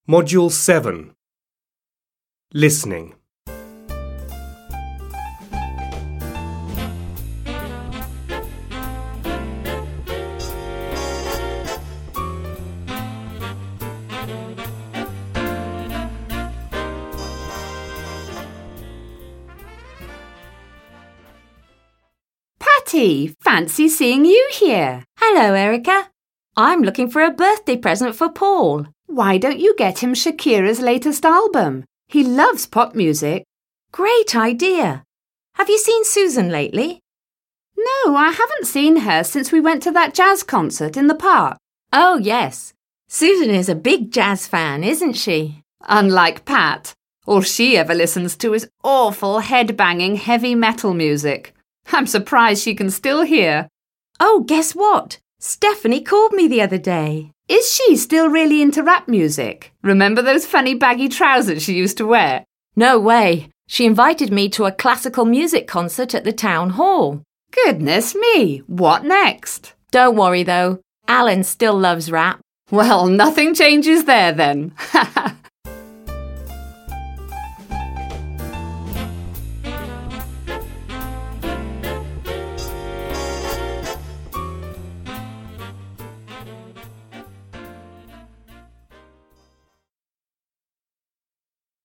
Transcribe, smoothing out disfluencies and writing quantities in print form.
Module 7. Listening. Patty, fancy seeing you here. Hello, Erica. I'm looking for a birthday present for Paul. Why don't you get him Shakira's latest album? He loves pop music. Great idea. Have you seen Susan lately? No, I haven't seen her since we went to that jazz concert in the park. Oh, yes. Susan is a big jazz fan, isn't she? Unlike Pat, all she ever listens to is awful head-banging heavy metal music. I'm surprised she can still hear. Oh, guess what? Stephanie called me the other day. Is she still really into rap music? Remember those funny baggy trousers she used to wear? No way. She invited me to a classical music concert at the town hall. Goodness me, what next? Don't worry though, Alan still loves rap. Well, nothing changes there then.